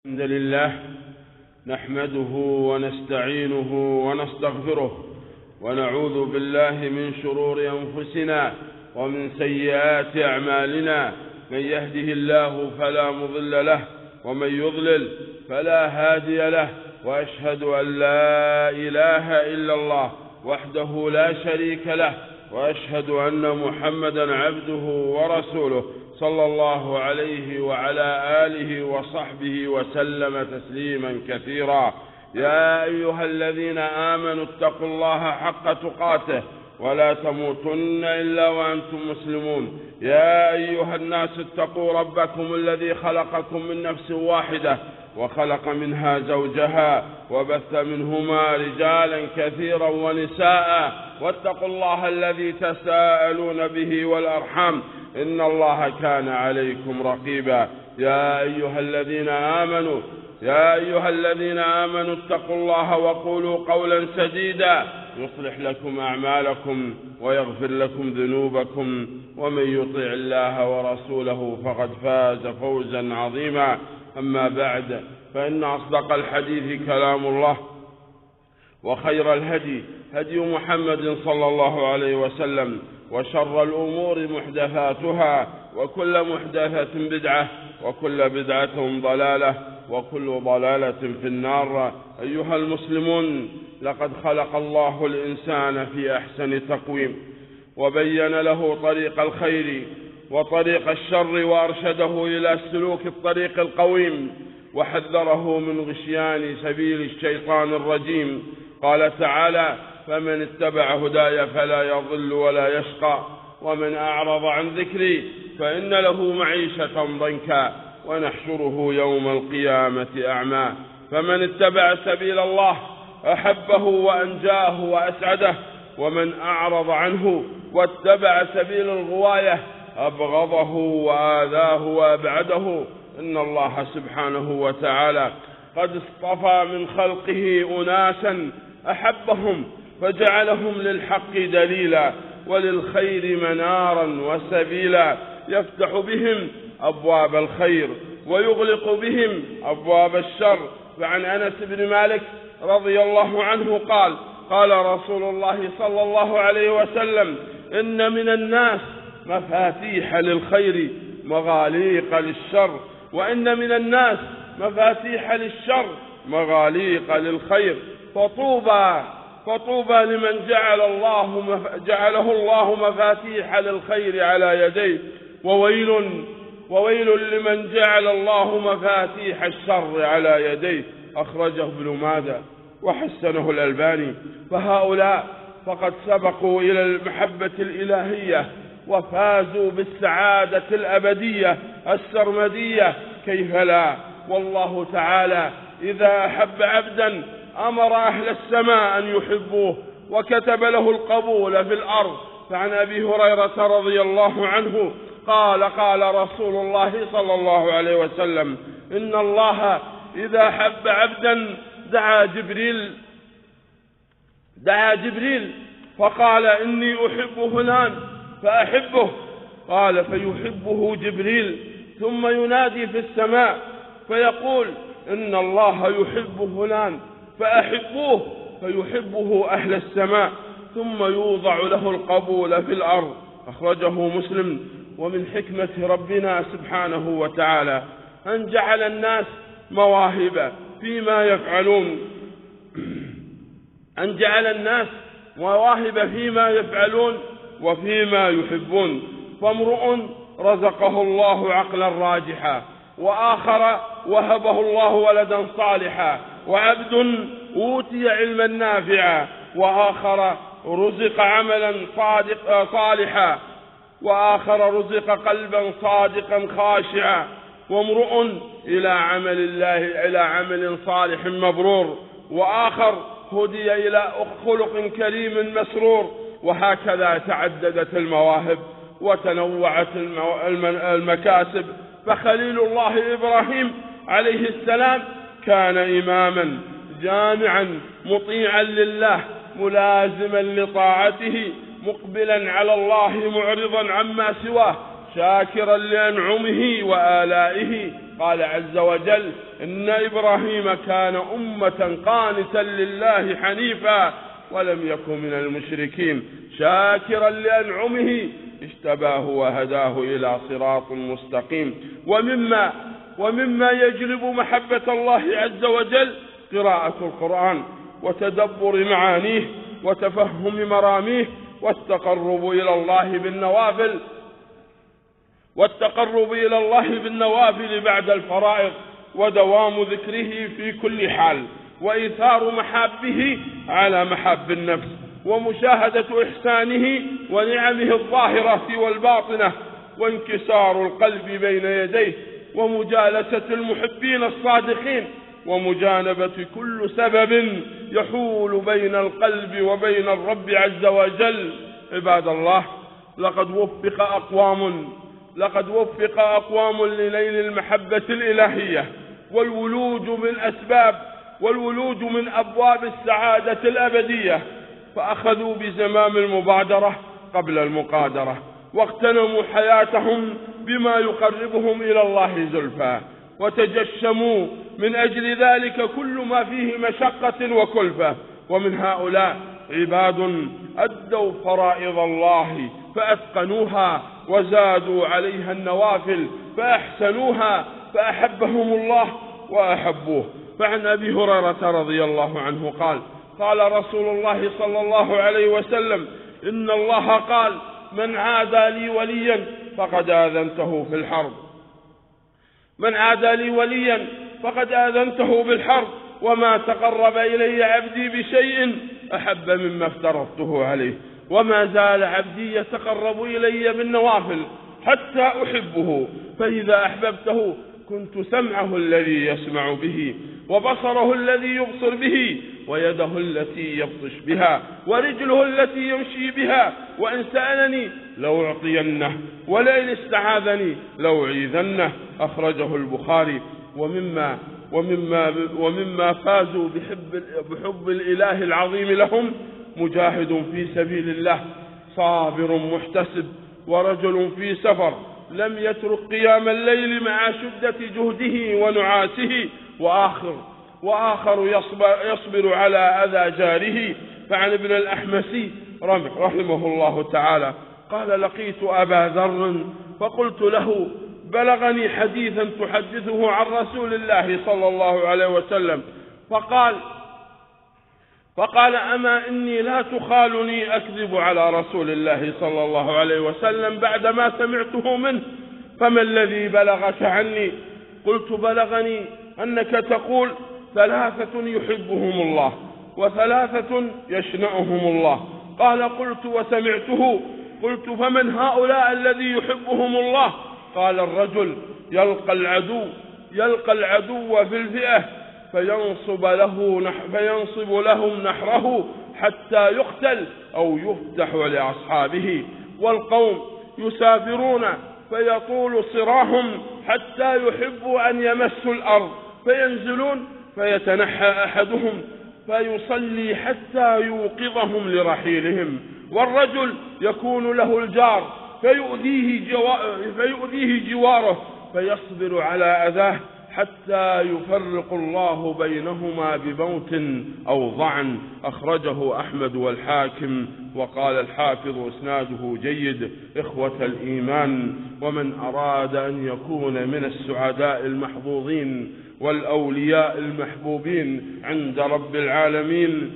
الحمد لله نحمده ونستعينه ونستغفره ونعوذ بالله من شرور أنفسنا ومن سيئات أعمالنا. من يهده الله فلا مضل له ومن يضلل فلا هادي له، وأشهد أن لا إله إلا الله وحده لا شريك له، وأشهد أن محمدا عبده ورسوله صلى الله عليه وعلى آله وصحبه وسلم تسليما كثيرا. يا أيها الذين آمنوا اتقوا الله حق تقاته ولا تموتن إلا وأنتم مسلمون. يا أيها الناس اتقوا ربكم الذي خلقكم من نفس واحدة وخلق منها زوجها وبث منهما رجالا كثيرا ونساء، واتقوا الله الذي تساءلون به والأرحام إن الله كان عليكم رقيبا. يا أيها الذين آمنوا اتقوا الله وقولوا قولا سديدا يصلح لكم أعمالكم ويغفر لكم ذنوبكم، ومن يطع الله ورسوله فقد فاز فوزا عظيما. أما بعد، فإن أصدق الحديث كلام الله، وخير الهدي هدي محمد صلى الله عليه وسلم، وشر الأمور محدثاتها، وكل محدثة بدعة، وكل بدعة ضلالة، وكل ضلالة في النار. أيها المسلمون، لقد خلق الله الإنسان في أحسن تقويم، وبين له طريق الخير وطريق الشر، وأرشده إلى سلوك الطريق القويم، وحذره من غشيان سبيل الشيطان الرجيم. قال تعالى: فمن اتبع هداي فلا يضل ولا يشقى، ومن أعرض عن ذكري فإن له معيشة ضنكا ونحشره يوم القيامة أعمى. فمن اتبع سبيل الله أحبه وأنجاه وأسعده، ومن أعرض عنه واتبع سبيل الغواية أبغضه وآذاه وأبعده. إن الله سبحانه وتعالى قد اصطفى من خلقه أناسا أحبهم فجعلهم للحق دليلا وللخير منارا وسبيلا، يفتح بهم أبواب الخير ويغلق بهم أبواب الشر. فعن أنس بن مالك رضي الله عنه قال رسول الله صلى الله عليه وسلم: إن من الناس مفاتيح للخير مغاليق للشر، وإن من الناس مفاتيح للشر مغاليق للخير. فطوبى لمن جعله الله مفاتيح للخير على يديه، وويل لمن جعل الله مفاتيح الشر على يديه. أخرجه ابن ماجه وحسنه الألباني. فهؤلاء فقد سبقوا إلى المحبة الإلهية وفازوا بالسعادة الأبدية السرمدية، كيف لا؟ والله تعالى إذا أحب عبدا أمر أهل السماء أن يحبوه وكتب له القبول في الأرض. فعن أبي هريرة رضي الله عنه قال رسول الله صلى الله عليه وسلم: إن الله إذا أحب عبدا دعا جبريل فقال: إني أحب فلان فأحبه. قال: فيحبه جبريل، ثم ينادي في السماء فيقول: إن الله يحب فلان فأحبوه، فيحبه أهل السماء، ثم يوضع له القبول في الأرض. أخرجه مسلم. ومن حكمة ربنا سبحانه وتعالى أن جعل الناس مواهب فيما يفعلون وفيما يحبون. فامرؤ رزقه الله عقلا راجحا، وآخر وهبه الله ولدا صالحا، وعبد أوتي علما نافعا، وآخر رزق عملا صالحا، وآخر رزق قلبا صادقا خاشعا، وامرؤ إلى عمل صالح مبرور، وآخر هدي إلى خلق كريم مسرور. وهكذا تعددت المواهب وتنوعت المكاسب. فخليل الله إبراهيم عليه السلام كان إماما جامعا مطيعا لله ملازما لطاعته، مقبلا على الله معرضا عما سواه، شاكرا لأنعمه وآلائه. قال عز وجل: إن إبراهيم كان أمة قانتا لله حنيفا ولم يكن من المشركين شاكرا لأنعمه اجتباه وهداه إلى صراط مستقيم. ومما يجلب محبة الله عز وجل قراءة القرآن وتدبر معانيه وتفهم مراميه والتقرب إلى الله بالنوافل بعد الفرائض، ودوام ذكره في كل حال، وإيثار محابه على محاب النفس، ومشاهدة إحسانه ونعمه الظاهرة والباطنة، وانكسار القلب بين يديه، ومجالسة المحبين الصادقين، ومجانبة كل سبب يحول بين القلب وبين الرب عز وجل. عباد الله، لقد وفق أقوام لنيل المحبة الإلهية والولوج من أبواب السعادة الأبدية، فأخذوا بزمام المبادرة قبل المقادرة، واغتنموا حياتهم بما يقربهم إلى الله زلفى، وتجشموا من أجل ذلك كل ما فيه مشقة وكلفة. ومن هؤلاء عباد أدوا فرائض الله فأتقنوها، وزادوا عليها النوافل فأحسنوها، فأحبهم الله وأحبوه. فعن أبي هريرة رضي الله عنه قال: قال رسول الله صلى الله عليه وسلم: إن الله قال: من عادى لي وليا فقد آذنته في الحرب. من عادى لي وليا فقد آذنته بالحرب، وما تقرب إلي عبدي بشيء أحب مما افترضته عليه، وما زال عبدي يتقرب إلي بالنوافل حتى أحبه، فإذا أحببته كنت سمعه الذي يسمع به، وبصره الذي يبصر به، ويده التي يبطش بها، ورجله التي يمشي بها، وإن سألني لأعطينه، ولئن استعاذني لأعيذنه. أخرجه البخاري. ومما فازوا بحب الإله العظيم لهم مجاهد في سبيل الله، صابر محتسب، ورجل في سفر لم يترك قيام الليل مع شدة جهده ونعاسه، وآخر يصبر على أذى جاره. فعن ابن الأحمسي رحمه الله تعالى قال: لقيت أبا ذر فقلت له: بلغني حديثا تحدثه عن رسول الله صلى الله عليه وسلم، فقال: أما إني لا تخالني أكذب على رسول الله صلى الله عليه وسلم بعدما سمعته منه، فما الذي بلغك عني؟ قلت: بلغني أنك تقول: ثلاثة يحبهم الله وثلاثة يشنأهم الله. قال: قلت وسمعته. قلت: فمن هؤلاء الذي يحبهم الله؟ قال: الرجل يلقى العدو في الفئة فينصب لهم نحره حتى يقتل أو يفتح لأصحابه، والقوم يسافرون فيطول صراهم حتى يحبوا أن يمسوا الأرض، فينزلون فيتنحى أحدهم فيصلي حتى يوقظهم لرحيلهم، والرجل يكون له الجار فيؤذيه جواره فيصبر على أذاه حتى يفرق الله بينهما بموت أو ضعن. أخرجه أحمد والحاكم. وقال الحافظ: إسناده جيد. إخوة الإيمان، ومن أراد أن يكون من السعداء المحظوظين والأولياء المحبوبين عند رب العالمين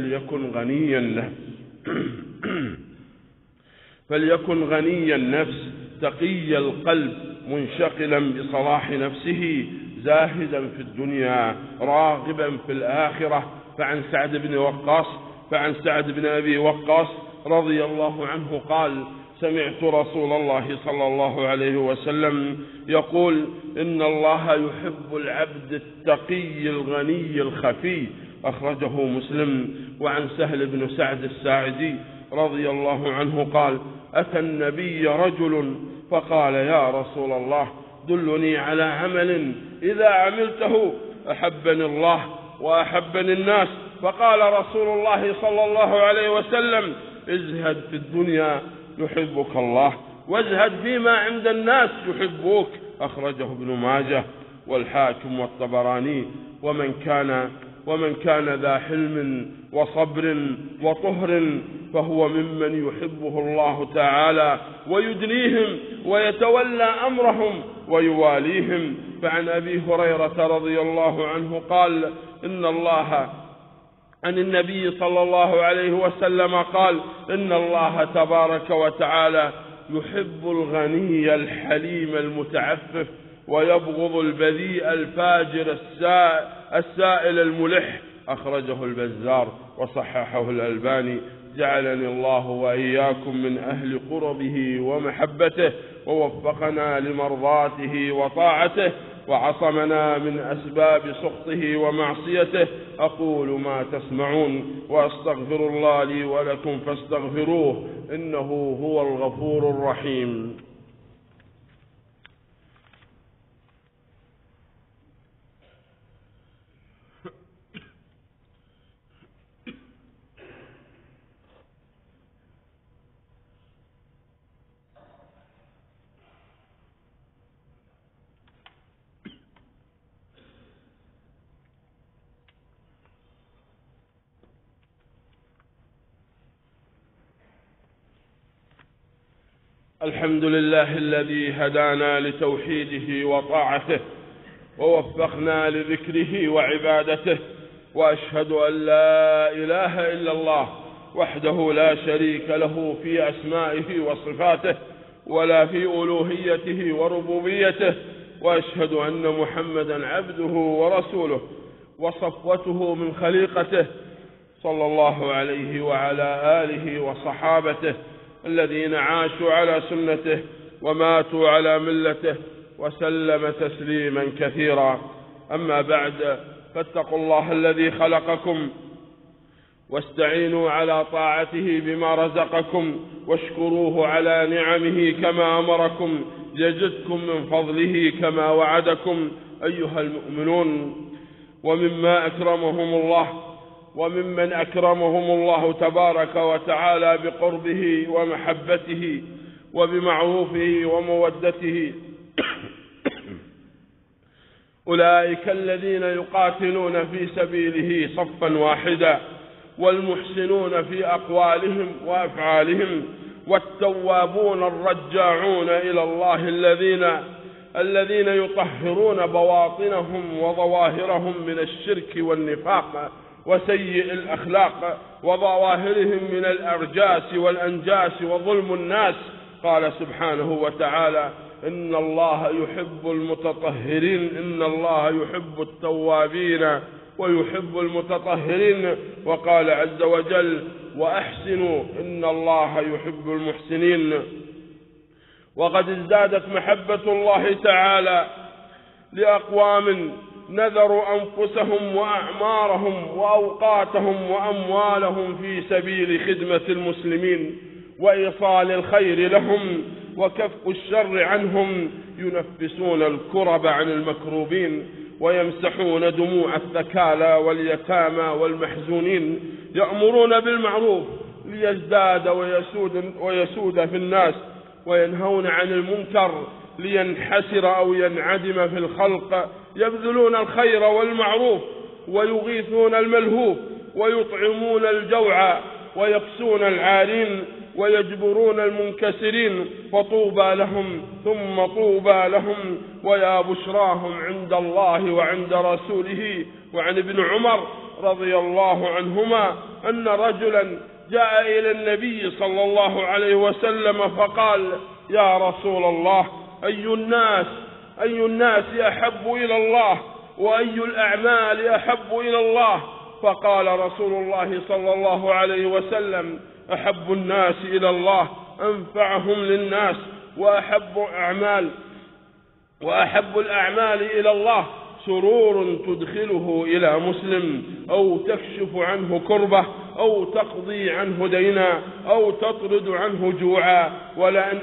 فليكن غني النفس تقي القلب منشغلا بصلاح نفسه زاهدا في الدنيا راغبا في الآخرة. فعن سعد بن أبي وقاص رضي الله عنه قال: سمعت رسول الله صلى الله عليه وسلم يقول: إن الله يحب العبد التقي الغني الخفي. أخرجه مسلم. وعن سهل بن سعد الساعدي رضي الله عنه قال: أتى النبي رجل فقال: يا رسول الله، دلني على عمل إذا عملته أحبني الله وأحبني الناس. فقال رسول الله صلى الله عليه وسلم: ازهد في الدنيا يحبك الله، وازهد فيما عند الناس يحبوك. أخرجه ابن ماجه والحاكم والطبراني. ومن كان ذا حلم وصبر وطهر فهو ممن يحبه الله تعالى ويدنيهم ويتولى أمرهم ويواليهم. فعن أبي هريرة رضي الله عنه قال عن النبي صلى الله عليه وسلم قال: إن الله تبارك وتعالى يحب الغني الحليم المتعفف ويبغض البذيء الفاجر السائل الملح. أخرجه البزار وصححه الألباني. جعلني الله وإياكم من أهل قربه ومحبته، ووفقنا لمرضاته وطاعته، وعصمنا من أسباب سخطه ومعصيته. أقول ما تسمعون وأستغفر الله لي ولكم فاستغفروه إنه هو الغفور الرحيم. الحمد لله الذي هدانا لتوحيده وطاعته ووفقنا لذكره وعبادته، وأشهد أن لا إله إلا الله وحده لا شريك له في أسمائه وصفاته ولا في ألوهيته وربوبيته، وأشهد أن محمدا عبده ورسوله وصفوته من خليقته صلى الله عليه وعلى آله وصحابته الذين عاشوا على سنته وماتوا على ملته وسلم تسليما كثيرا. أما بعد، فاتقوا الله الذي خلقكم واستعينوا على طاعته بما رزقكم واشكروه على نعمه كما أمركم يزدكم من فضله كما وعدكم أيها المؤمنون. وممن أكرمهم الله تبارك وتعالى بقربه ومحبته وبمعروفه ومودته أولئك الذين يقاتلون في سبيله صفا واحدا، والمحسنون في أقوالهم وأفعالهم، والتوابون الرجاعون إلى الله الذين يطهرون بواطنهم وظواهرهم من الشرك والنفاق وسيء الأخلاق وظواهرهم من الأرجاس والأنجاس وظلم الناس. قال سبحانه وتعالى: إن الله يحب المتطهرين، إن الله يحب التوابين ويحب المتطهرين. وقال عز وجل: وأحسنوا إن الله يحب المحسنين. وقد ازدادت محبة الله تعالى لأقوام نذروا أنفسهم وأعمارهم وأوقاتهم وأموالهم في سبيل خدمة المسلمين وإيصال الخير لهم وكف الشر عنهم، ينفسون الكرب عن المكروبين ويمسحون دموع الثكالى واليتامى والمحزونين، يأمرون بالمعروف ليزداد ويسود في الناس، وينهون عن المنكر لينحسر أو ينعدم في الخلق، يبذلون الخير والمعروف ويغيثون الملهوف ويطعمون الجوع ويكسون العارين ويجبرون المنكسرين، فطوبى لهم ثم طوبى لهم ويا بشراهم عند الله وعند رسوله. وعن ابن عمر رضي الله عنهما أن رجلا جاء إلى النبي صلى الله عليه وسلم فقال: يا رسول الله، أي الناس أحب إلى الله، وأي الأعمال أحب إلى الله؟ فقال رسول الله صلى الله عليه وسلم: أحب الناس إلى الله أنفعهم للناس، وأحب الأعمال إلى الله سرور تدخله إلى مسلم، أو تكشف عنه كربة، أو تقضي عنه دينا، أو تطرد عنه جوعا. ولأن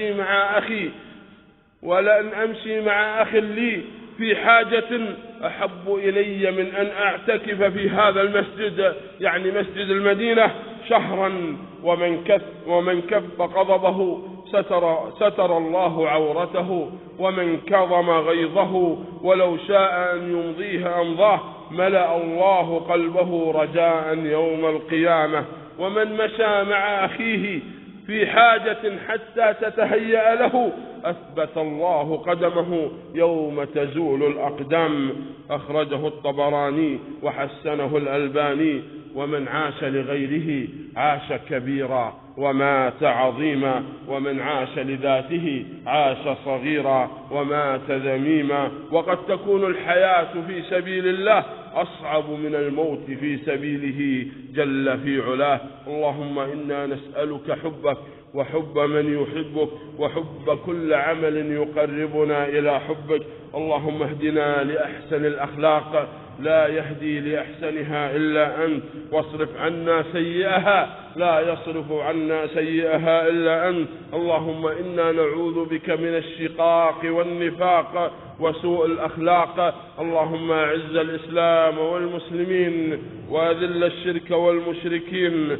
أمشي مع أخ لي في حاجة أحب إلي من أن أعتكف في هذا المسجد، يعني مسجد المدينة، شهرا ومن كف غضبه ستر الله عورته، ومن كظم غيظه ولو شاء أن يمضيه أمضاه، ملأ الله قلبه رجاء يوم القيامة. ومن مشى مع أخيه في حاجة حتى تتهيأ له أثبت الله قدمه يوم تزول الأقدام. أخرجه الطبراني وحسنه الألباني. ومن عاش لغيره عاش كبيرا ومات عظيما، ومن عاش لذاته عاش صغيرا ومات ذميما. وقد تكون الحياة في سبيل الله أصعب من الموت في سبيله جل في علاه. اللهم إنا نسألك حبك وحب من يحبك وحب كل عمل يقربنا إلى حبك. اللهم اهدنا لأحسن الأخلاق لا يهدي لأحسنها إلا أنت، واصرف عنا سيئها لا يصرف عنا سيئها إلا أنت. اللهم إنا نعوذ بك من الشقاق والنفاق وسوء الأخلاق. اللهم أعز الإسلام والمسلمين وأذل الشرك والمشركين.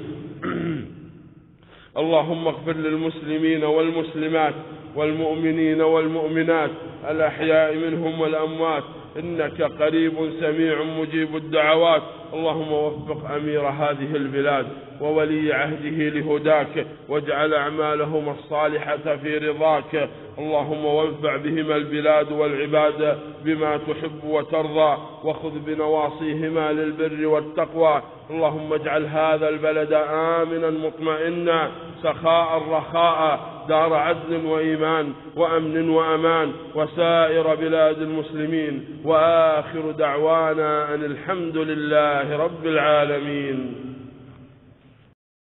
اللهم اغفر للمسلمين والمسلمات والمؤمنين والمؤمنات الأحياء منهم والأموات، إنك قريب سميع مجيب الدعوات. اللهم وفق أمير هذه البلاد وولي عهده لهداك، واجعل أعمالهم الصالحة في رضاك. اللهم وانفع بهما البلاد والعباد بما تحب وترضى، وخذ بنواصيهما للبر والتقوى. اللهم اجعل هذا البلد آمنا مطمئنا سخاء رخاء، دار عدل وإيمان وأمن وأمان، وسائر بلاد المسلمين. وآخر دعوانا أن الحمد لله رب العالمين.